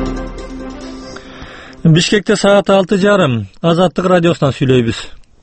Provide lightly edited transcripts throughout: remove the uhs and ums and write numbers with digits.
Бишкекте саат 6:30. Азаттык радиосунан сүйлөйбүз.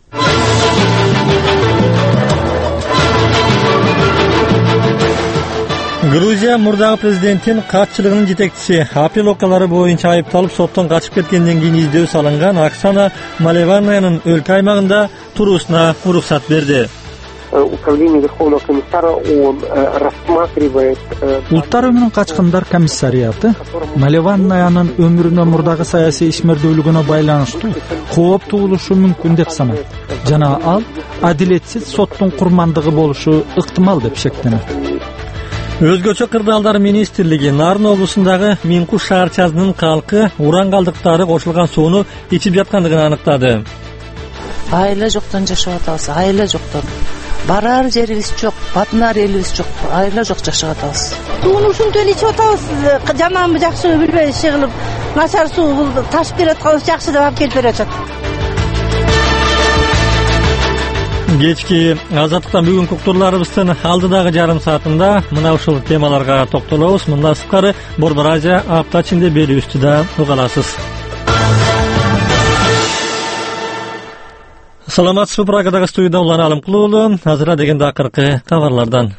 Грузия мурдагы президенттин катчылыгынын жетекчиси апрель окуялары боюнча айыпталып соттон качып кеткенден кийин издөө салынган Оксана Малеванованын өлкө аймагында туруусуна уруксат берди. Управление Верховного комиссара ООН рассматривает... Улуттар өңүнүн качкындар комиссариаты Малеванованын өмүрүнө мурдагы саясий ишмердүүлүгүнө байланыштуу кооп туулушу мүмкүн деп санайт. Жана ал адилетсиз соттун курмандыгы болушу ыктымал деп шектенет. Өзгөчө кырдаалдар министрлиги Нарын облусундагы Минкуш шаарчасынын калкы уран калдыктары кошулган сууну ичип жаткандыгын аныктады. Айла жоктон жашап атабыз, айла жоктон. Барар жерибиз жок, батынар элибиз жок, айла жок жашап атабыз. Сууну ушунтип ичип атабыз, жаманбы жакшыбы билбей иши кылып, начар суу бул ташып берип атканыбыз жакшы деп алып келип берип атат. Кечки азаттыктан бүгүнкү уктурларыбыздын алдыдагы жарым саатында мына ушул темаларга токтолобуз. Мындан сырткары Борбор Азия апта ичинде берүүбүздү да уга аласыз. Саламатсызбы, Прагадагы студияда Улан Алымкулуулу. Азыр дегенде акыркы кабарлардан.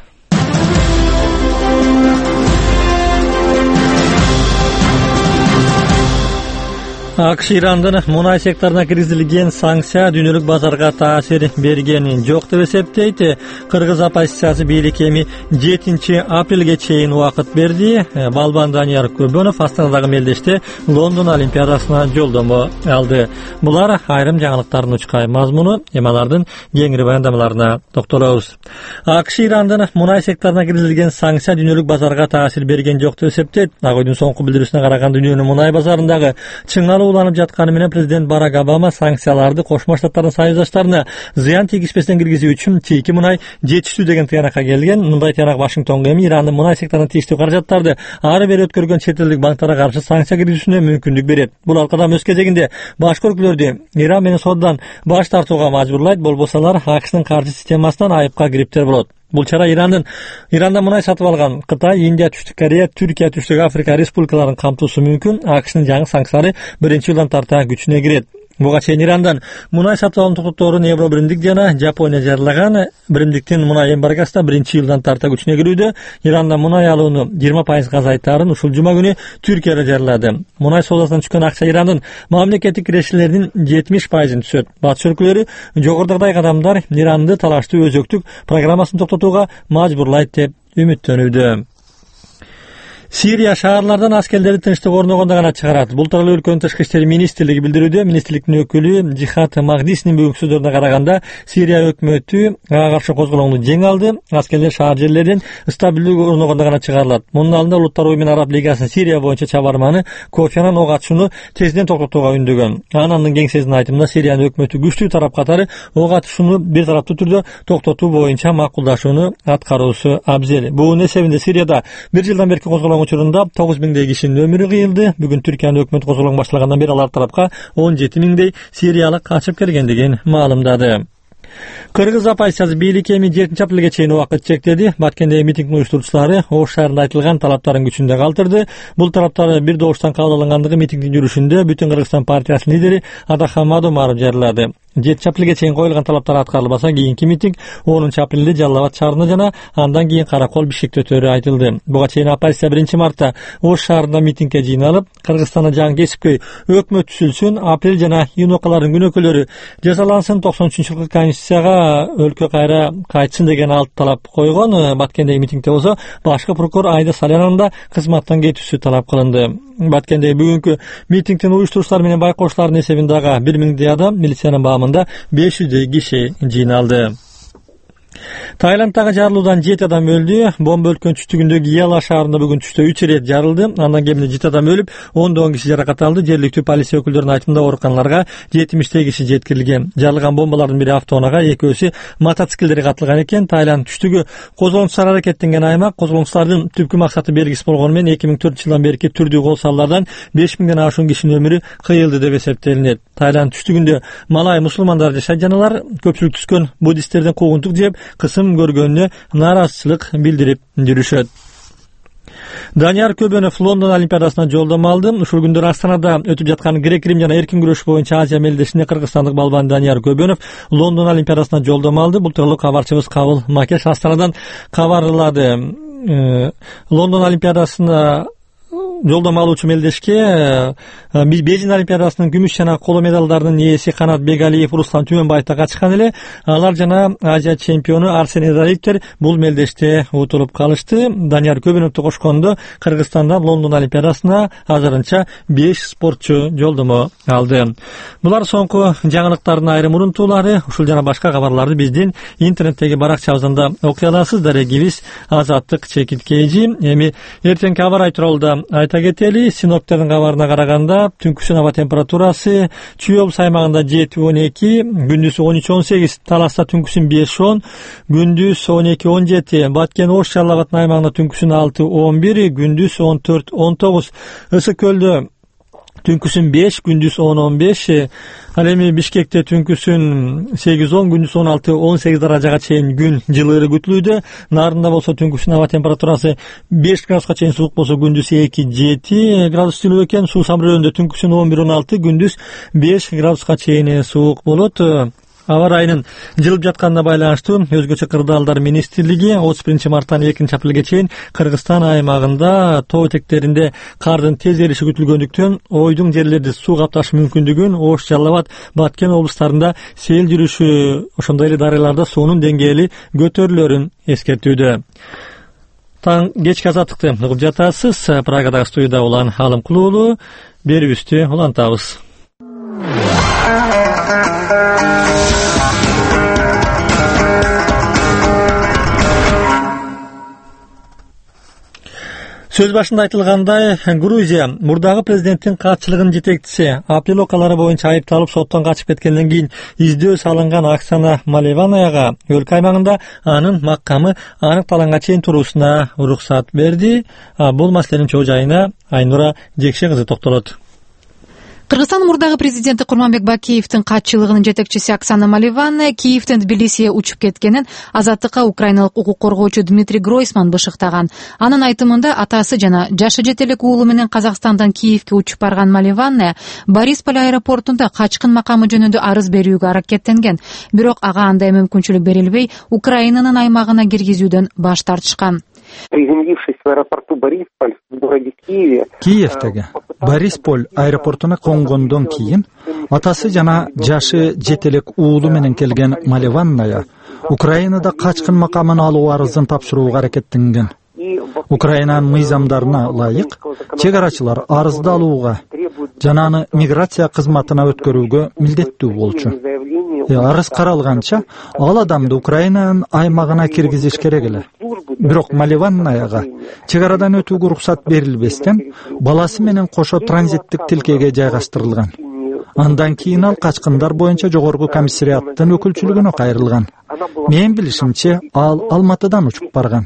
АКШ Ирандын мунай секторуна киргизилген санкция дүйнөлүк базарга таасир бергени жок деп эсептейт. Кыргыз оппозициясы бийлик эми 7 апрелге чейин убакыт берди. Балбан Данияр Көбөнов Астанадагы мелдеште Лондон Олимпиадасына жолдомо алды. Булар айрым жаңылыктардын учкай мазмуну, эмалардын кеңири баяндамаларына токтолобуз. АКШ Ирандын мунай секторуна киргизилген санкция дүйнөлүк базарга таасир берген жок деп эсептейт. Агойдун соңку билдирүүсүнө караганда дүйнөнүн мунай базарындагы чыңалуу уланып жатканы менен президент Барак Обама санкцияларды Кошмо Штаттардын союздаштарына зыян тийгизбестен киргизүү үчүн чийки мунай жетиштүү деген тыянакка келген. Мындай тыянак Вашингтонго эми Ирандын мунай секторуна тийиштүү каражаттарды ары бери өткөргөн чет элдик банктарга каршы санкция киргизүүсүнө мүмкүндүк берет. Бул алкадам өз кезегинде башкы өлкөлөрдү Иран менен соодадан баш тартууга мажбурлайт. Болбосо алар АКШнын каржы системасынан айыпка кириптер болот. Бул чара Иранда мунай сатып алган Кытай, Индия, Түштүк Корея, Түркия, Түштүк Африка республикаларын камтуусу мүмкүн. АКШнын жаңы санкциялары 1-жылдан тарта күчүнө кирет. Буга чейин Ирандан мунай сатып алуу токтоторун Евро биримдик жана Жапония жарылаган. Биримдиктин мунай эмбаргасы да 1-жылдан тарта күчүнө кирүүдө. Ирандан мунай алууну 20% азайтаарын ушул жума күнү Түркия жарылады. Мунай соодасынан түшкөн акча Ирандын мамлекеттик кирешелеринин 70%-ын түшөт. Батыш өлкөлөрү жогорудагы кадамдар Иранды талаштуу өзөктүк программасын токтотууга мажбурлайт деп үмүттөнүүдө. Сирия шаарлардан аскерлерди тынчтык орногондо гана чыгарат. Бул тууралуу өлкөнүн тышкы иштер министрлиги билдирүүдө. Министрликтин өкүлү Жихат Магдисинин бүгүнкү сөздөрүнө караганда, Сирия өкмөтү ага каршы козголоону жеңе алды. Аскерлер шаар жерлерден стабилдүү орногондо гана чыгарылат. Мунун алдында Улуттар уюму менен Араб лигасынын Сирия боюнча чабарманы Кофи Аннан ок атышууну тезден токтотууга үндөгөн. Аннандын кеңсесинин айтымында Сириянын өкмөтү күчтүү тарап катары ок атышууну бир тараптуу түрдө токтотуу боюнча макулдашууну аткаруусу абзел. Бунун эсебинде Сирияда 1 жылдан берки козголгон учурунда 9000 кишинин өмүрү кыйылды. Бүгүн Түркиянын өкмөт козголгон башталгандан бери алар тарапка 17000 сириялык качып келгендигин маалымдады. Кыргыз оппозициясы бийлик эми 7 апрелге чейин убакыт чектеди. Баткендеги митингдин уюштуруучулары Ош шаарында айтылган талаптарын күчүндө калтырды. Бул талаптар бир добуштан кабыл алынгандыгы митингдин жүрүшүндө Бүтүн Кыргызстан партиясынын лидери Адахан Мадумаров жарыялады. 7 апрелге чейин коюлган талаптар аткарылбаса, кийинки митинг 10 апрелде Жалал Абад шаарында жана андан кийин Каракол Бишкекте өтөрү айтылды. Буга чейин оппозиция 1 мартта Ош шаарында митингге жыйналып, Кыргызстанда жаңы кесипкөй өкмөт түзүлсүн, апрель жана июнь окаларын күнөөкөлөрү жазалансын, 93-жылкы конституцияга өлкө кайра кайтсын деген алты талап койгон. Баткендеги митингде болсо башкы прокурор Айда Салянанын да кызматтан кетүүсү талап кылынды. Баткендеги бүгүнкү митингдин уюштуруучулары менен байкоочулардын эсебинде 1000 адам, милициянын баамында 500 киши жыйналды. Таиландтагы жарылуудан 7 адам өлдү. Бомба өлкөнүн түштүгүндөгү Яла шаарында бүгүн түштө 3 ирет жарылды. Андан кеминде 7 адам өлүп, 10 киши жаракат алды. Жергиликтүү полиция өкүлдөрүнүн айтымында ооруканаларга 70 киши жеткирилген. Жарылган бомбалардын бири автоунаага, экөөсү мотоциклдерге катылган экен. Таиланд түштүгү козголоңчулар аракеттенген аймак. Козголоңчулардын түпкү максаты белгисиз болгону менен 2004-жылдан берки түрдүү кол салуулардан 5000ден ашуун кишинин өмүрү кыйылды деп эсептелинет. Таиланд түштүгүндө малай мусулмандар жашайт, жаналар көпчүлүк түскөн буддисттердин куугунтук жеп кысым көргөнүнө нааразычылык билдирип жүрүшөт. Данияр Көбөнов Лондон Олимпиадасына жолдомо алды. Ушул күндөр Астанада өтүп жаткан грек-рим жана эркин күрөш боюнча Азия мелдешине кыргызстандык балбан Данияр Көбөнов Лондон Олимпиадасына жолдомо алды. Бул тууралуу кабарчыбыз Кабыл Макеш Астанадан кабарлады. Лондон Олимпиадасына жолдомо алуучу мелдешке Бейжин Олимпиадасынын күмүш жана коло медалдарынын ээси Канат Бегалиев, Руслан Түмөнбаев да катышкан эле. Алар жана Азия чемпиону Арсен Эдалиевтер бул мелдеште утулуп калышты. Данияр Көбөновду кошкондо Кыргызстандан Лондон Олимпиадасына азырынча 5 спортчу жолдомо алды. Булар соңку жаңылыктардын айрым урунтуулары. Ушул жана башка кабарларды биздин интернеттеги баракчабыздан да окуй аласыз. Дарегибиз Азаттык Чекиткейжи. Эми эртеңки аба ырайы тууралуу да айта кетели. Синоптиктердин кабарына караганда түнкүсүн аба температурасы Чүй облус аймагында 7-12, күндүз 13-18, Таласта түнкүсүн 5-10, күндүз 12-17, Баткен Ош Жалал Абад аймагында түнкүсүн 6-11, күндүз 14-19, Ысык Көлдө түнкүсүн 5, күндүз 10-15, ал эми Бишкекте түнкүсүн 8-10, күндүз 16-18 даражага чейин күн жылыыры күтүлүүдө. Нарында болсо түнкүсүн аба температурасы 5 градуска чейин суук болсо күндүз 2-7 градус жылуу экен. Суу самрөөнүндө түнкүсүн 11-16, күндүз 5 градуска чейин суук болот. Аба ырайынын жылып жатканына байланыштуу өзгөчө кырдаалдар министрлиги 31 марттан 2 апрелге чейин Кыргызстан аймагында тоо этектеринде кардын тез эриши күтүлгөндүктөн ойдуң жерлерди суу капташы мүмкүндүгүн, Ош, Жалал Абад, Баткен облустарында сел жүрүшү, ошондой эле дарыяларда суунун деңгээли көтөрүлөрүн эскертүүдө. Таң кечки азаттыкты угуп жатасыз. Прагадагы студияда улан Алым Кулуулу. Берүүбүздү улантабыз. Сөз башында айтылгандай, Грузия мурдагы президенттин катчылыгынын жетекчиси апрель окуялары боюнча айыпталып соттон качып кеткенден кийин издөө салынган Оксана Малеванаяга өлкө аймагында анын макамы аныкталганга чейин туруусуна уруксат берди. Бул маселенин чоо жайына Айнура Жекше кызы токтолот. Кыргызстан мурдагы президенти Курманбек Бакиевдин катчылыгынын жетекчиси Оксана Малеванная Киевден Тбилисиге учуп кеткенин Азаттыкка украиналык укук коргоочу Дмитрий Гройсман бышыктаган. Анын айтымында атасы жана жашы жете элек уулу менен Казакстандан Киевге учуп барган Малеванная Борисполь аэропортунда качкын макамы жөнүндө арыз берүүгө аракеттенген. Бирок ага андай мүмкүнчүлүк берилбей, Украинанын аймагына киргизүүдөн баш тартышкан. Приземлившись в аэропорту Борисполь в городе Киеве, Киевдеги Борисполь аэропортуна конгондон кийин атасы жана жашы жете элек уулу менен келген Малеванная Украинада качкын макамын алуу арызын тапшырууга аракеттенген. Украинанын мыйзамдарына ылайык чек арачылар арызды алууга жана аны миграция кызматына өткөрүүгө милдеттүү болчу. Арыз каралганча ал адамды Украинанын аймагына киргизиш керек эле. Бирок Малеваннаяга чек арадан өтүүгө уруксат берилбестен баласы менен кошо транзиттик тилкеге жайгаштырылган. Андан кийин ал качкындар боюнча жогорку комиссариаттын өкүлчүлүгүнө кайрылган. Менин билишимче ал Алматыдан учуп барган.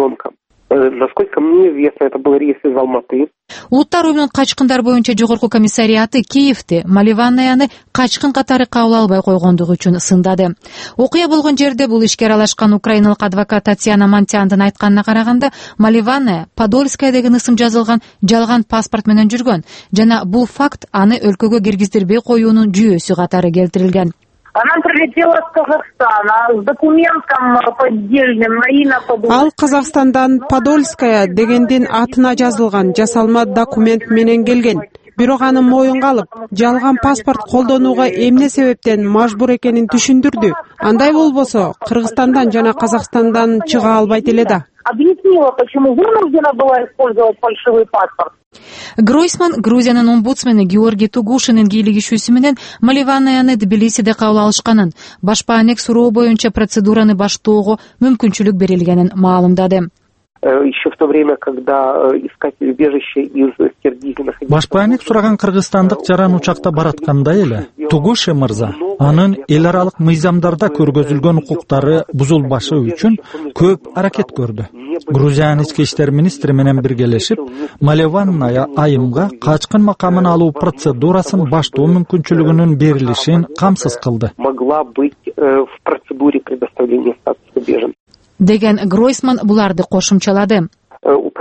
Насколько мне известно, это был рейс из Алматы. Улуттар уюмунун качкындар боюнча жогорку комиссариаты Киевде Малеваннаяны качкын катары кабыл албай койгондугу үчүн сындады. Окуя болгон жерде бул ишке аралашкан украиналык адвокат Татьяна Монтяндын айтканына караганда, Малеванная Подольская деген ысым жазылган жалган паспорт менен жүргөн жана бул факт аны өлкөгө киргиздирбей коюунун жүйөсү катары келтирилген. Она прилетела с Казахстана с документом поддельным на имя Подольская. Ал Казахстандан Подольская дегендин атына жазылган жасалма документ менен келген. Бирок аны моюнга алып, жалган паспорт колдонууга эмне себептен мажбур экенин түшүндүрдү. Андай болбосо Кыргызстандан жана Казакстандан чыга албайт эле да. Объяснила, почему вынуждена была использовать фальшивый паспорт. Гройсман Грузиянын омбудсмени Георгий Тугушинин кийлигишүүсү менен Малеванаяны Тбилисиде кабыл алышканын, башпаанек суроо боюнча процедураны баштоого мүмкүнчүлүк берилгенин маалымдады. Еще в то время, когда искатели убежища из Киргизии находились... Башпаанек сураган кыргызстандык жаран учакта бараткандай эле Тугуши мырза анын эл аралык мыйзамдарда көргөзүлгөн укуктары бузулбашы үчүн көп аракет көрдү. Грузиянын ички иштер министри менен биргелешип, Малеванная айымга качкын макамын алуу процедурасын баштоо мүмкүнчүлүгүнүн берилишин камсыз кылды. Могла быть в процедуре предоставления статуса беженца. Деген Гройсман буларды кошумчалады.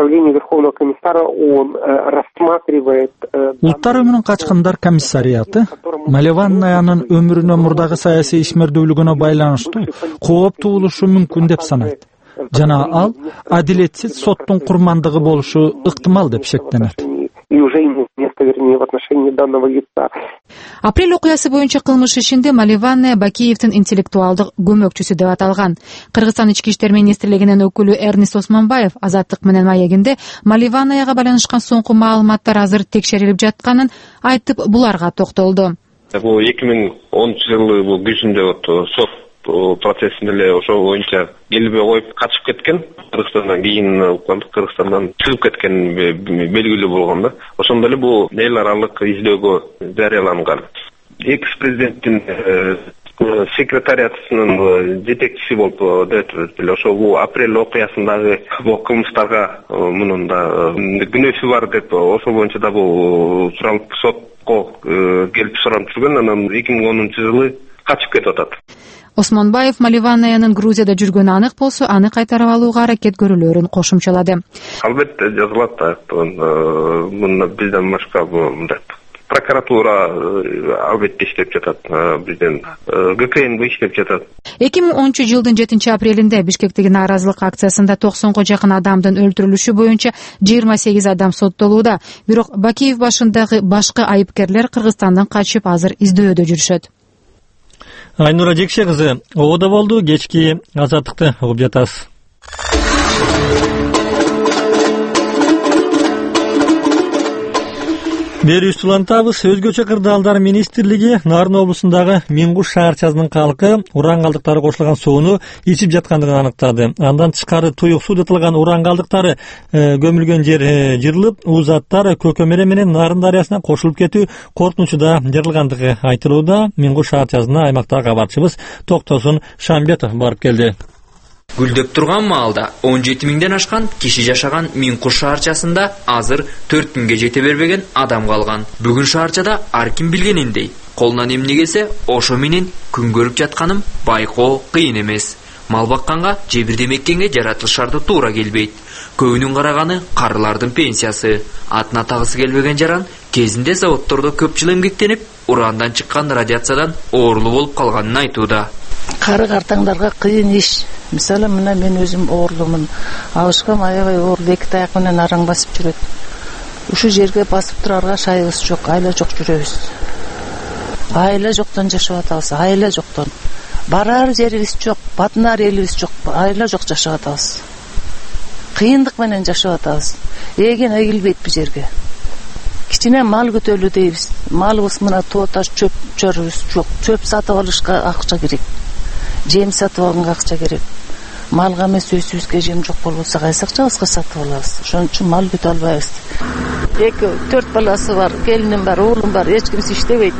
представление Верховного комиссара ООН рассматривает... Улуттар өмүрүн качкындар комиссариаты Маливаннаянын өмүрүнө мурдагы саясий ишмердүүлүгүнө байланыштуу кооп туулушу мүмкүн деп санайт. Жана ал адилетсиз соттун курмандыгы болушу ыктымал деп шектенет. И уже имеет место, вернее, в отношении данного лица. Апрель окуясы боюнча кылмыш ишинде Маливанная Бакиевдин интеллектуалдык көмөкчүсү деп аталган. Кыргызстан ички иштер министрлигинин өкүлү Эрнест Осмонбаев Азаттык менен маегинде Маливаннаяга байланышкан соңку маалыматтар азыр текшерилип жатканын айтып, буларга токтолду. Бул 2010-жылы бул күзүндө сот процессинде эле ошол боюнча келбей коюп качып кеткен. Кыргызстандан кийин Кыргызстандан чыгып кеткен белгилүү болгон да. Ошондо эле бул эл аралык издөөгө жарыяланган. Экс-президенттин секретариатынын жетекчиси болуп өтүп ошол бул апрель окуясындагы бул кылмыштарга мунун да күнөөсү бар деп ошол боюнча да бул суралып сотко келип сурап жүргөн. Анан 2010-жылы качып кетип атат. Осмонбаев Маливаннаянын Грузияда жүргөнү анык болсо, аны кайтарып алууга аракет көрүлөрүн кошумчалады. Албетте жазылат да. Мында бизден башка прокуратура албетте иштеп жатат. Бизден ГКНБ иштеп жатат. 2010-жылдын 7-апрелинде Бишкектеги нааразылык акциясында 90га жакын адамдын өлтүрүлүшү боюнча 28 адам соттолууда. Бирок Бакиев башындагы башка айыпкерлер Кыргызстандан качып азыр издөөдө жүрүшөт. Айнура Жекше кызы, ободо болду, кечки Азаттыкты угуп жатасыз. Бери улантабыз. Өзгөчө кырдаалдар министрлиги Нарын облусундагы Миңкуш шаарчасынын калкы уран калдыктары кошулган сууну ичип жаткандыгын аныктады. Андан тышкары туюк суу детилган уран калдыктары көмүлгөн жер жырылып, заттар Көкөмере менен Нарын дарыясына кошулуп кетүү коркунучуда жарылгандыгы айтылууда. Миңкуш шаарчасына аймактагы кабарчыбыз Токтосун Шамбетов барып келди. Гүлдөп турган маалда 17 миңден ашкан киши жашаган Миңкуш шаарчасында азыр 4 күнгө жете бербеген адам калган. Бүгүн шаарчада ар ким билгениндей, колунан эмне келсе ошо менен күн көрүп жатканым байкоо кыйын эмес. Мал бакканга же бир демеккенге жаратылышарды туура келбейт. Көбүнүн караганы карылардын пенсиясы. Атына тагысы келбеген жаран кезинде заводдордо көп жыл эмгектенип, урандан чыккан радиациядан оорулуу болуп калганын айтууда. Кары картаңдарга кыйын иш. Мисалы, мына мен өзүм оорулумун. Алышкам аябай оорулуу, 2 таяк менен араң басып жүрөт. Ушу жерге басып турарга шайыбыз жок, айла жок жүрөбүз. Айла жоктон жашап атабыз, айла жоктон. Барар жерибиз жок, батынар элибиз жок, айла жок жашап атабыз. Кыйындык менен жашап атабыз. Эген эгилбейт бу жерге. Кичине мал көтөлүү дейбиз. Малыбыз мына тооташ чөп чөрүбүз жок. Чөп сатып алышка акча керек. Жем сатып алганга акча керек. Малга эмес өзүбүзгө жем жок болбосо кайсы акчабызга сатып алабыз. Ошон үчүн мал күтө албайбыз. 2-4 баласы бар, келиним бар, уулум бар, эч кимси иштебейт.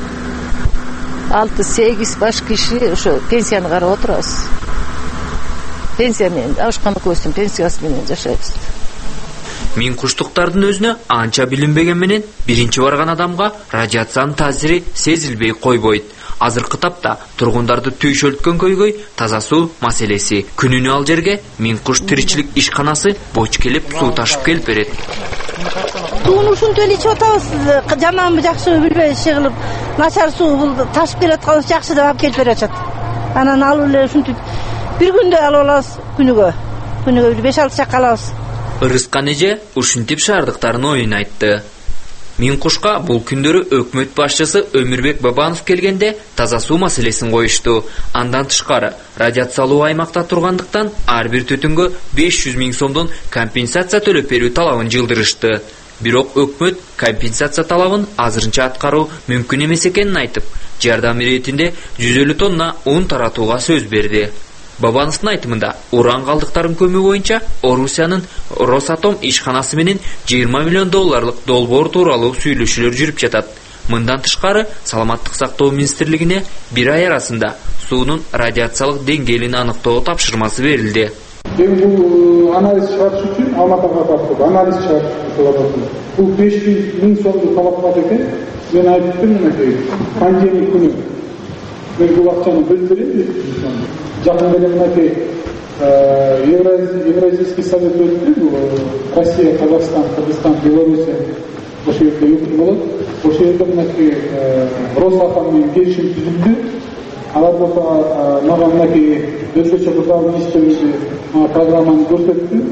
6-8 баш киши ошо пенсияны карап отурабыз. Пенсия менен, ашкан көстүн пенсиясы менен жашайбыз. Миңкуштуктардын өзүнө анча билинбеген менен биринчи барган адамга радиациянын таасири сезилбей койбойт. Азыркы тапта тургундарды түйшөлткөн көйгөй таза суу маселеси. Күнүнө ал жерге Миңкуш тиричилик ишканасы боч келип суу ташып келип берет. Сууну ушинтип эле ичип атабыз. Жаманбы жакшыбы билбей иши кылып, начар суу бул ташып берип атканыбыз жакшы деп алып келип берип атат. Анан алып эле ушинтип бир күндө алып алабыз күнүгө. Күнүгө 5-6 чакка алабыз. Ырыскан эже ушинтип шаардыктардын оюн айтты. Миңкушка бул күндөрү өкмөт башчысы Өмүрбек Бабанов келгенде таза суу маселесин коюшту. Андан тышкары радиациялуу аймакта тургандыктан ар бир түтүнгө 500 миң сомдон компенсация төлөп берүү талабын жылдырышты. Бирок өкмөт компенсация талабын азырынча аткаруу мүмкүн эмес экенин айтып, жардам иретинде 150 тонна un таратууга сөз берди. Бабановдун айтымында уран калдыктарын көмүү боюнча Орусиянын Росатом ишканасы менен 20 миллион долларлык долбоор тууралуу сүйлөшүүлөр жүрүп жатат. Мындан тышкары Саламаттык сактоо министрлигине бир ай арасында суунун радиациялык деңгээлин аныктоо тапшырмасы берилди. Бул анализ чыгарыш үчүн Алматыга бардык. Анализ чыгарып бул 500 миң сомду талап кылат экен. Мен айттым мынакей пандемия күнү. Мен бул акчаны бөлдүрөм. Жакын эле мынакей Евразийский совет өтті, Россия, Казахстан, Кыргызстан, Белоруссия ошол жерде өкүм болот. Ошол жерде мынакей Росатом менен келишим түзүлдү. Алар мага мынакей өзгөчө бир дагы министрлиги программаны көрсөттү.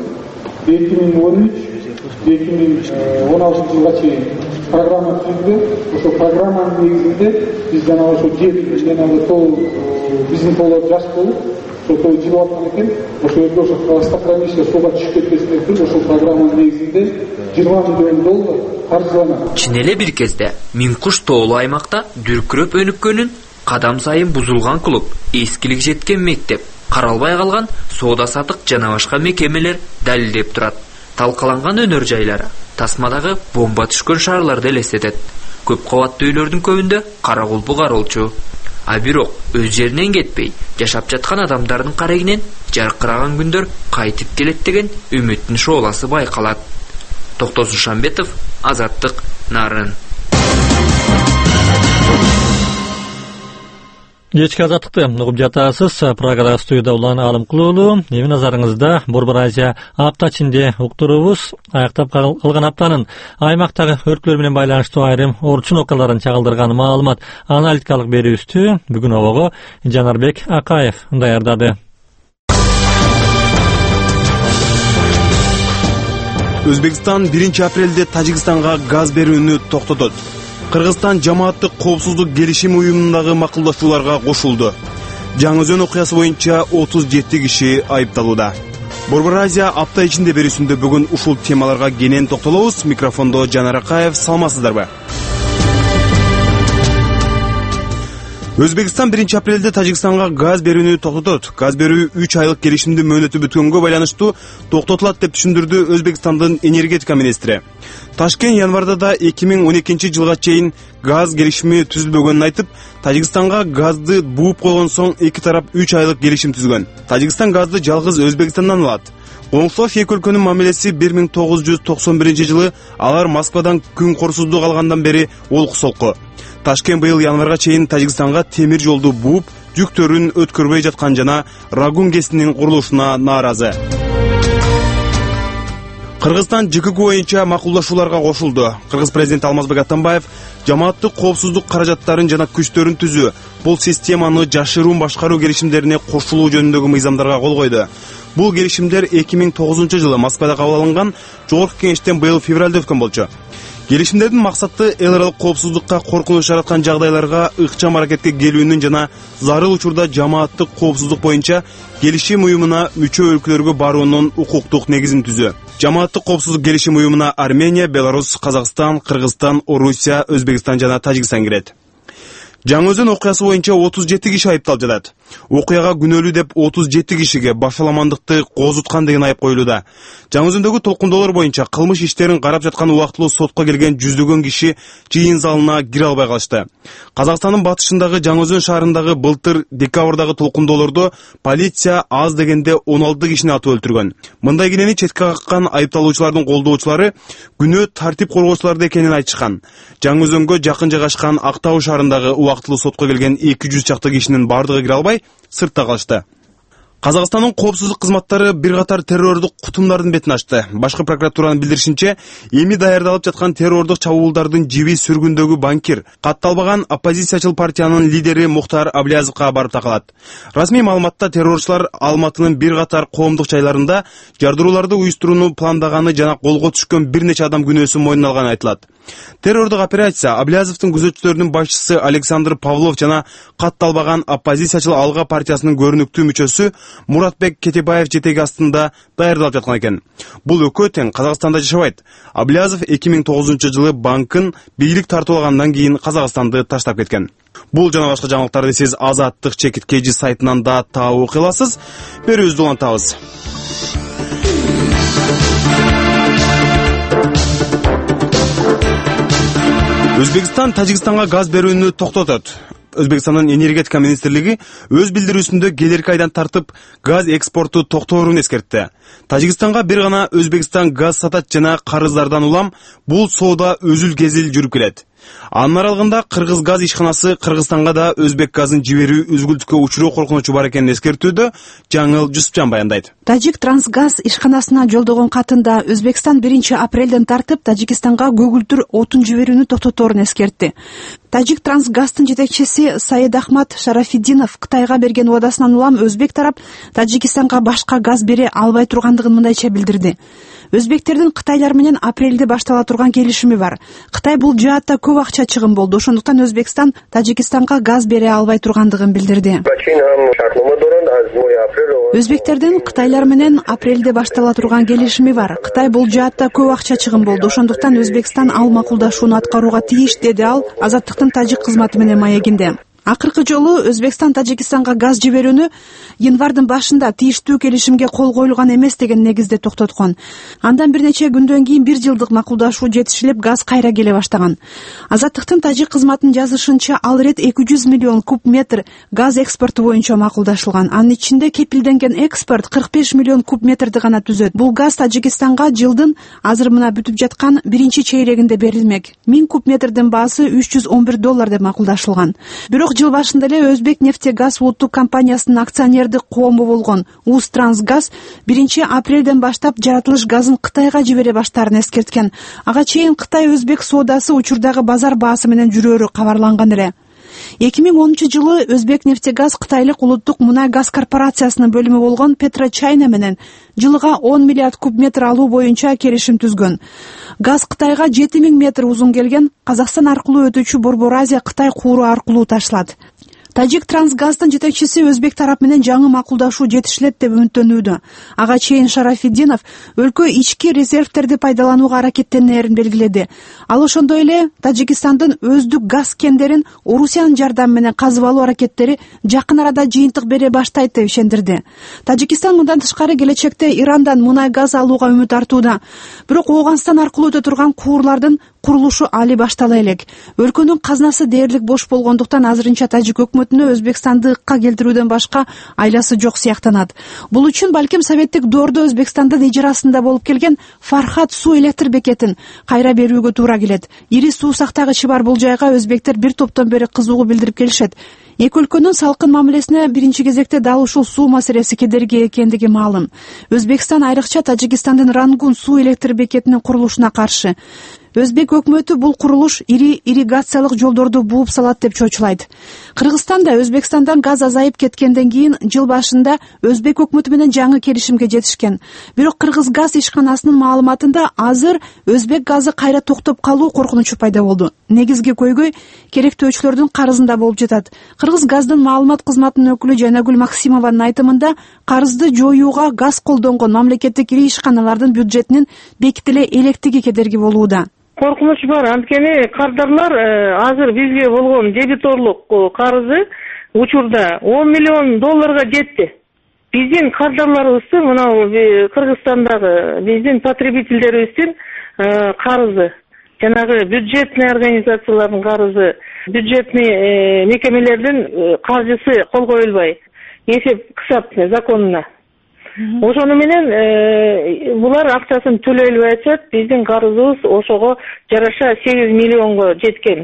2013-2016 жылга чейин программа түзүлдү. Ошол программанын негизинде биз жанагы ошо жер жанагы биздин тоолор жаш болуп ошол жылып аткан экен. Ошол жерде ошо Кыргызстан сууга түшүп кетпесин үчүн ошол программанын негизинде $20 миллион каржыланат. Чын эле бир кезде Миңкуш тоолуу аймакта дүркүрөп өнүккөнүн, кадам сайын бузулган клуб, эскилик жеткен мектеп, каралбай калган соода сатык жана башка мекемелер далилдеп турат. Талкаланган өнөр жайлары тасмадагы бомба түшкөн шаарларды элестетет. Көп кабаттуу үйлөрдүн көбүндө кара кулпу кароолчу. А бирок өз жеринен кетпей жашап жаткан адамдардын карегинен жаркыраган күндөр кайтып келет деген үмүттүн шооласы байкалат. Токтосун Шамбетов, Азаттык, Нарын. Кечки Азаттыкты угуп жатасыз. Программа студияда Улан Алымкулуу. Эми назарыңызда Борбор Азия апта ичинде уктурубуз. Аяктап калган аптанын аймактагы өрткөлөр менен байланыштуу айрым орчун окуяларын чагылдырган маалымат аналитикалык берүүбүздү бүгүн обого Жанарбек Акаев даярдады. Өзбекстан 1 апрелде Тажикстанга газ берүүнү токтотот. Кыргызстан жамааттык коопсуздук келишим уюмундагы макулдашууларга кошулду. Жаңы-Өзөн окуясы боюнча 37 киши айыпталууда. Борбор Азия апта ичинде берүүсүндө бүгүн ушул темаларга кенен токтолобуз. Микрофондо Жанар Акаев, саламатсыздарбы? Өзбекстан 1 апрелде Тажикстанга газ берүүнү токтотот. Газ берүү 3 айлык келишимдин мөөнөтү бүткөнгө байланыштуу токтотулат деп түшүндүрдү Өзбекстандын энергетика министри. Ташкент январда да 2012 жылга чейин газ келишими түзүлбөгөнүн айтып, Тажикстанга газды бууп койгон соң эки тарап 3 айлык келишим түзгөн. Тажикстан газды жалгыз Өзбекстандан алат. Коңшулар эки өлкөнүн мамилеси 1991 жылы алар Москвадан күн корсуздук алгандан бери олку солку. Ташкент быйыл январга чейин Тажикстанга темир жолду бууп, жүктөрүн өткөрбөй жаткан жана Рагун КЭСинин курулушуна нааразы. Кыргызстан ЖКК боюнча макулдашууларга кошулду. Кыргыз президенти Алмазбек Атамбаев жамааттык коопсуздук каражаттарын жана күчтөрүн түзүү, бул системаны жашыруун башкаруу келишимдерине кошулуу жөнүндөгү мыйзамдарга кол койду. Бул келишимдер 2009 жылы Москвада кабыл алынган Жогорку кеңештен быйыл февралда өткөн болчу. Келишимдердин максаты эл аралык коопсуздукка коркунуч жараткан жагдайларга ыкчам аракетке келүүнүн жана зарыл учурда жамааттык коопсуздук боюнча келишим уюмуна мүчө өлкөлөргө баруунун укуктук негизин түзүү. Жамааттык коопсуздук келишим уюмуна Армения, Беларусь, Казакстан, Кыргызстан, Орусия, Өзбекстан жана Тажикстан кирет. Жаңы-Өзөн окуясы боюнча 37 киши айыпталып жатат. Окуяга күнөөлүү деп 37 кишиге башаламандыкты козуткан деген айып коюлууда. Жаңы-Өзөндөгү толкундоолор боюнча кылмыш иштерин карап жаткан убактылуу сотко келген жүздөгөн киши жыйын залына кире албай калышты. Казакстандын батышындагы Жаңы-Өзөн шаарындагы былтыр декабрдагы толкундоолордо полиция аз дегенде 16 кишини атып өлтүргөн. Мындай кенени четке каккан айыпталуучулардын колдоочулары күнөө тартип коргоочуларда экенин айтышкан. Жаңы-Өзөнгө жакын жайгашкан Актау шаарындагы убактылуу сотко келген 200 чакты кишинин бардыгы кире албай сыртта калышты. Казакстандын коопсуздук кызматтары бир катар террордук кутумдардын бетин ачты. Башкы прокуратуранын билдиришинче, эми даярдалып жаткан террордук чабуулдардын жиби сүргүндөгү банкир, катталбаган оппозициячыл партиянын лидери Мухтар Аблязовго барып такалат. Расмий маалыматта террорчулар Алматынын бир катар коомдук жайларында жардырууларды уюштурууну пландаганы жана колго түшкөн бир нече адам күнөөсүн мойнуна алганы айтылат. Террордук операция Аблязовдун күзөтчүлөрүнүн башчысы Александр Павлов жана катталбаган оппозициячыл Алга партиясынын көрүнүктүү мүчөсү Муратбек Кетебаев жетеги астында даярдалып жаткан экен. Бул экөө тең Казакстанда жашабайт. Аблязов 2009 жылы банкын бийлик тартып алгандан кийин Казакстанды таштап кеткен. Бул жана башка жаңылыктарды сиз Азаттык ЧКТ сайтынан да таап окуй аласыз. Берүүбүздү улантабыз. Өзбекстан Тажикстанга газ берүүнү токтотот. Өзбекстандын энергетика министрлиги өз билдирүүсүндө келерки айдан тартып газ экспорту токтоорун эскертти. Тажикстанга бир гана Өзбекстан газ сатат жана карыздардан улам бул соода өзүл-кезил жүрүп келет. Анын аралыгында Кыргыз газ ишканасы Кыргызстанга да өзбек газын жиберүү үзгүлтүккө учуруу коркунучу бар экенин эскертүүдө Жаңыл Жусупжан баяндайт. Тажик Трансгаз ишканасына жолдогон катында Өзбекстан 1 апрелден тартып Тажикстанга көгүлтүр отун жиберүүнү токтоторун эскертти. Тажик Трансгаздын жетекчиси Саид Ахмад Шарафиддинов Кытайга берген убадасынан улам өзбек тарап Тажикстанга башка газ бере албай тургандыгын мындайча билдирди. Өзбектердин Кытайлар менен апрелде баштала турган келишими бар. Кытай бул жаатта көп акча чыгым болду. Ошондуктан Өзбекстан Тажикстанга газ бере албай тургандыгын билдирди. Өзбектердин Кытайлар менен апрелде баштала турган келишими бар. Кытай бул жаатта көп акча чыгым болду. Ошондуктан Өзбекстан ал макулдашууну аткарууга тийиш, деди ал Азаттыктын тажик кызматы менен маегинде. Акыркы жолу Өзбекстан Тажикстанга газ жиберүүнү январдын башында тийиштүү келишимге кол коюлган эмес деген негизде токтоткон. Андан бир нече күндөн кийин 1 жылдык макулдашуу жетишилип, газ кайра келе баштаган. Азаттыктын тажик кызматынын жазышынча, ал ирет 200 миллион куб метр газ экспорту боюнча макулдашылган. Анын ичинде кепилденген экспорт 45 миллион куб метрди гана түзөт. Бул газ Тажикстанга жылдын азыр мына бүтүп жаткан 1-чейрегинде берилмек. 1000 куб метрдин баасы $311 деп макулдашылган. Бирок жыл башында эле Өзбек нефтегаз улуттук компаниясынын акционердик коому болгон Узтрансгаз 1 апрелден баштап жаратылыш газын Кытайга жибере баштаарын эскерткен. Ага чейин Кытай-Өзбек соодасы учурдагы базар баасы менен жүрөөрү кабарланган эле. 2010-жылы Өзбек нефтегаз Кытайлык улуттук мунай газ корпорациясынын бөлүмү болгон Петрочайна менен жылыга 10 миллиард куб метр алуу боюнча келишим түзгөн. Газ Кытайга 7000 метр узун келген, Казакстан аркылуу өтүүчү Борбор Азия Кытай кууру аркылуу ташылат. Тажик Трансгаздын жетекчиси Өзбек тарап менен жаңы макулдашуу жетишилет деп үмүттөнүүдө. Ага чейин Шарафиддинов өлкө ички резервтерди пайдаланууга аракеттенээрин белгиледи. Ал ошондой эле Тажикстандын өздүк газ кендерин Орусиянын жардамы менен казып алуу аракеттери жакын арада жыйынтык бере баштайт деп ишендирди. Тажикстан мындан тышкары келечекте Ирандан мунай газ алууга үмүт артууда. Бирок Ооганстан аркылуу өтө турган куурлардын курулушу али баштала элек. Өлкөнүн казнасы дээрлик бош болгондуктан азырынча тажик өкмөтүнө Өзбекстанды ыкка келтирүүдөн башка айласы жок сыяктанат. Бул үчүн балким советтик доордо Өзбекстандын ижарасында болуп келген Фархат суу электр бекетин кайра берүүгө туура келет. Ири суу сактагычы бар бул жайга өзбектер бир топтон бери кызыгуу билдирип келишет. Эки өлкөнүн салкын мамилесине биринчи кезекте дал ушул суу маселеси кедерги экендиги маалым. Өзбекстан айрыкча Тажикстандын Рангун суу электр бекетинин курулушуна каршы. Өзбек өкмөтү бул курулуш ири ирригациялык жолдорду бууп салат деп чочулайт. Кыргызстан да Өзбекстандан газ азайып кеткенден кийин жыл башында Өзбек өкмөтү менен жаңы келишимге жетишкен. Бирок Кыргыз газ ишканасынын маалыматында азыр Өзбек газы кайра токтоп калуу коркунучу пайда болду. Негизги көйгөй керектөөчүлөрдүн карызында болуп жатат. Кыргыз газдын маалымат кызматынын өкүлү Жанагүл Максимованын айтымында, карызды жоюуга газ колдонгон мамлекеттик ири ишканалардын бюджетинин бекитиле электиги кедерги болууда. Коркунуч бар, анткени кардарлар азыр бизге болгон дебиторлук карызы учурда $10 миллион жетти. Биздин кардарларыбыздын мына Кыргызстандагы биздин потребительдерибиздин карызы, жанагы бюджетный организациялардын карызы, бюджетный мекемелердин каржысы кол коюлбай, эсеп кысап законуна. Ошону менен булар акчасын төлөй албай атышат. Биздин карызыбыз ошого жараша 8 миллионго жеткен.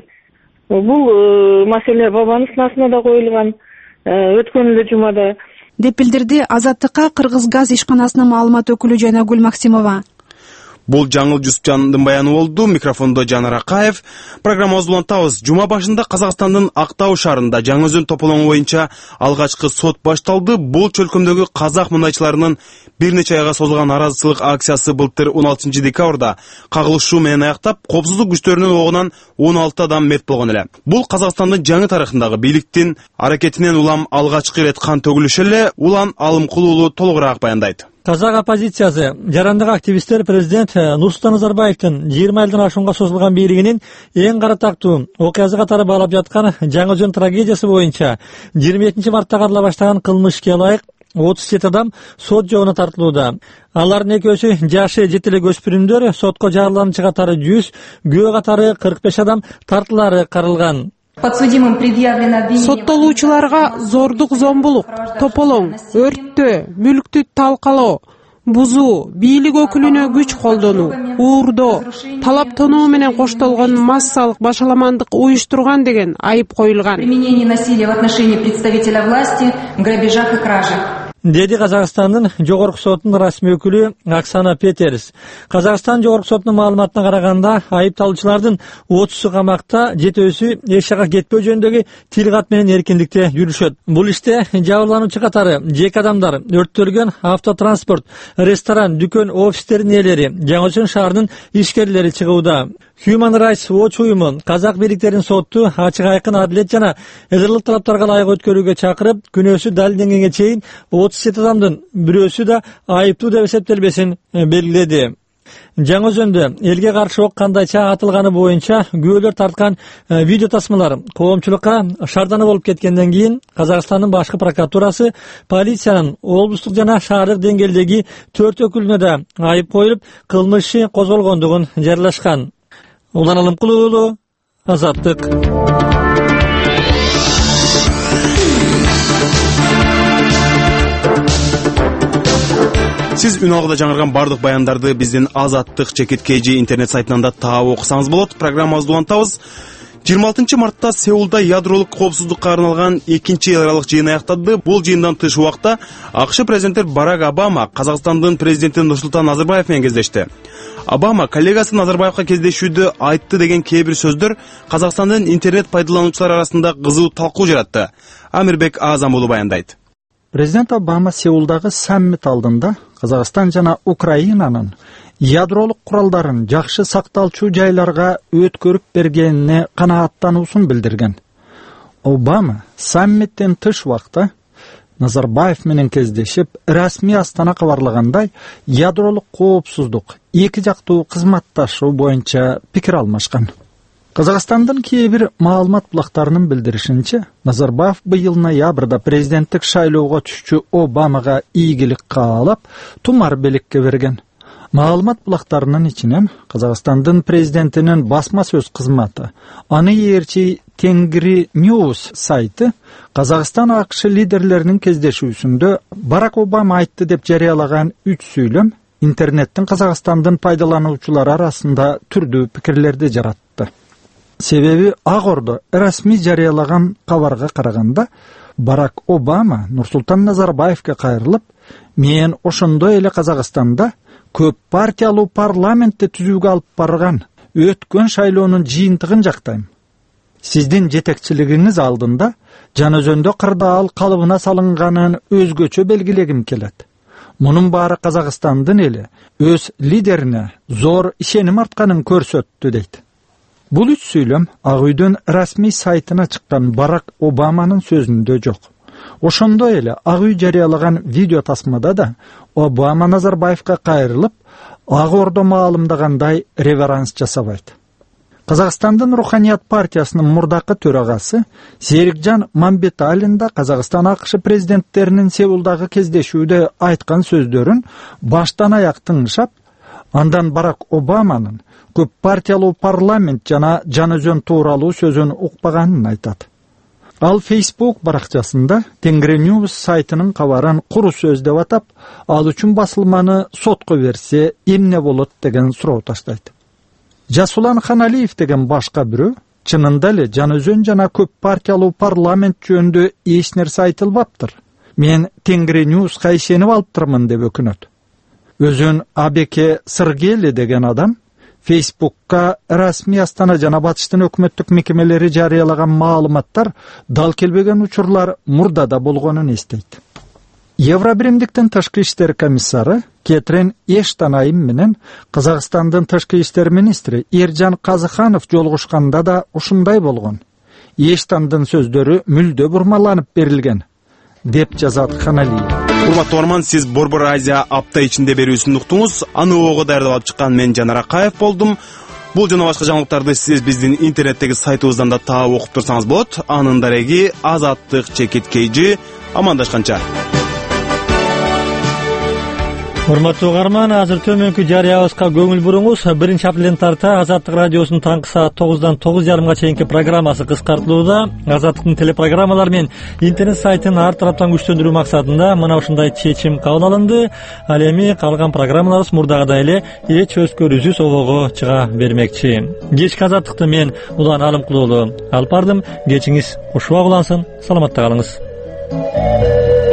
Бул маселе бабанын сынасына да коюлган өткөн эле жумада, деп билдирди Азаттыкка Кыргыз газ ишканасынын маалымат өкүлү Жанагүл Максимова. Бул Жаңыл Жусупжандын баяны болду. Микрофондо Жанар Акаев. Программабызды улантабыз. Жума башында Казакстандын Актау шаарында Жаңы Өзөн тополоңу боюнча алгачкы сот башталды. Бул чөлкөмдөгү казак мындайчыларынын бир нече айга созулган наразычылык акциясы былтыр 16 декабрда кагылышуу менен аяктап, коопсуздук күчтөрүнүн огунан 16 адам мерт болгон эле. Бул Казакстандын жаңы тарыхындагы бийликтин аракетинен улам алгачкы ирет кан төгүлүш эле. Улан Алымкулуулу толугураак баяндайт. Казак оппозициясы жарандык активисттер президент Нурсултан Назарбаевдин 20 айдан ашуунга созулган бийлигинин эң каратактуу окуясы катары баалап жаткан Жаңы Өзөн трагедиясы боюнча 27 мартта карала баштаган кылмышка ылайык 37 адам сот жообуна тартылууда. Алардын экөөсү жашы жетилик өспүрүмдөр, сотко жарыланчы катары 100, күбө катары 45 адам тартылары каралган. Соттолуучуларга зордук, зомбулук, тополоң, өрттөө, мүлктү талкалоо, бузуу, бийлик өкүлүнө күч колдонуу, уурдоо, талаптануу менен коштолгон массалык башаламандык уюштурган деген айып коюлган. Применение насилия в отношении представителя власти, грабежах и кражах. Деди Казакстандын жогорку сотунун расмий өкүлү Оксана Петерс. Казакстан жогорку сотунун маалыматына караганда, айыпталуучулардын 30 камакта, 7-өсү эч жака кетпөө жөнүндөгү тил кат менен эркиндикте жүрүшөт. Бул иште жабырлануучу катары жеке адамдар, өрттөлгөн автотранспорт, ресторан, дүкөн, офистердин ээлери, Жаңы Өзөн шаарынын ишкерлери чыгууда. Human Rights Watch уюму казак бийликтеринин сотту ачык айкын адилет жана ыгырылык талаптарга ылайык өткөрүүгө чакырып, күнөөсү далилденгенге чейин 37 адамдын бирөөсү да айыптуу деп эсептелбесин белгиледи. Жаңы Өзөндө элге каршы ок кандайча атылганы боюнча күбөлөр тарткан видео тасмалар коомчулукка шарданы болуп кеткенден кийин Казакстандын башкы прокуратурасы полициянын облустук жана шаардык деңгээлдеги 4 өкүлүнө да айып коюлуп, кылмыш иши козголгондугун жарыялашкан. Улан Алымкулов уулу, Азаттык. Сиз үн алгыда жаңырган бардык баяндарды биздин Азаттык чекиткейжи интернет сайтынан да таап окусаңыз болот. Программабызды улантабыз. 26 мартта Сеулда ядролук коопсуздукка арналган 2-эл аралык жыйын аякталды. Бул жыйындан тыш убакта АКШ президенти Барак Обама Казакстандын президенти Нурсултан Назарбаев менен кездешти. Обама коллегасы Назарбаевка кездешүүдө айтты деген кээ бир сөздөр Казакстандын интернет пайдалануучулары арасында кызуу талкуу жаратты. Амирбек Азам уулу баяндайт. Президент Обама Сеулдагы саммит алдында Казакстан жана Украинанын ядролук куралдарын жакшы сакталчу жайларга өткөрүп бергенине канааттануусун билдирген. Обама саммиттен тыш убакта Назарбаев менен кездешип, расмий Астана кабарлагандай, ядролук коопсуздук, эки жактуу кызматташуу боюнча пикир алмашкан. Казакстандын кээ бир маалымат булактарынын билдиришинче, Назарбаев быйыл ноябрда президенттик шайлоого түшчү Обамага ийгилик каалап, тумар белекке берген. Маалымат булактарынын ичинен Казакстандын президентинин басма сөз кызматы, аны ээрчи Тенгри News сайты Казакстан АКШ лидерлеринин кездешүүсүндө Барак Обама айтты деп жарыялаган 3 сүйлөм интернеттин Казакстандын пайдалануучулары арасында түрдүү пикирлерди жаратты. Себеби Ак Ордо расмий жарыялаган кабарга караганда Барак Обама Нурсултан Назарбаевке кайрылып, мен ошондой эле Казакстанда көп партиялуу парламентти түзүүгө алып барган өткөн шайлоонун жыйынтыгын жактайм. Сиздин жетекчилигиңиз алдында Жаңы Өзөндө кырдаал калыбына салынганын өзгөчө белгилегим келет. Мунун баары Казакстандын эли өз лидерине зор ишеним артканын көрсөттү дейт. Бул 3 сүйлөм Ак үйдүн расмий сайтына чыккан Барак Обаманын сөзүндө жок. Ошондой эле Ак үй жарыялаган видео тасмада да Обама Назарбаевка кайрылып, Ак Ордо маалымдагандай реверанс жасабайт. Казакстандын Руханият партиясынын мурдакы төрагасы Серикжан Мамбеталин да Казакстан АКШ президенттеринин Сеулдагы кездешүүдө айткан сөздөрүн баштан аяк тыңшап, андан Барак Обаманын көп партиялуу парламент жана Жаңы Өзөн тууралуу сөзүн укпаганын айтат. Ал Facebook баракчасында Тенгри News сайтынын кабарын куру сөз деп атап, ал үчүн басылманы сотко берсе эмне болот деген суроо таштайт. Жасулан Ханалиев деген башка бирөө чынында эле Жаңы Өзөн жана көп партиялуу парламент жөнүндө эч нерсе айтылбаптыр. Мен Тенгри News'ка ишенип алыптырмын деп өкүнөт. Өзүн Абеке Сыргели деген адам Facebook'ка расмий Астана жана Батыштын өкмөттүк мекемелери жарыялаган маалыматтар дал келбеген учурлар мурда да болгонун эстейт. Евробиримдиктин тышкы иштер комиссары Кетрин Эштанайым менен Казакстандын тышкы иштер министри Эржан Казыханов жолугушканда да ушундай болгон. Эштандын сөздөрү мүлдө бурмаланып берилген, деп жазат Ханалиев. Урматтуу Орман, сиз Борбор Азия апта ичинде берүүсүн уктуңуз. Аны ого даярдап чыккан мен Жанар Акаев болдум. Бул жана башка жаңылыктарды сиз биздин интернеттеги сайтыбыздан да таап окуп турсаңыз болот. Анын дареги Азаттык чекиткейжи. Амандашканча. Урматтуу угарман, азыр төмөнкү жарыябызга көңүл буруңуз. 1-апрелден тарта Азаттык радиосунун таңкы саат 9-дан 9:30 чейинки программасы кыскартылууда. Азаттыктын телепрограммалары менен интернет сайтын ар тараптан күчтөндүрүү максатында мына ушундай чечим кабыл алынды. Ал эми калган программаларыбыз мурдагыдай эле эч өзгөрүүсүз обого чыга бермекчи. Кечки Азаттыкты мен Улан Алымкулуу алып бардым. Кечиңиз ушуга улансын. Саламатта калыңыз.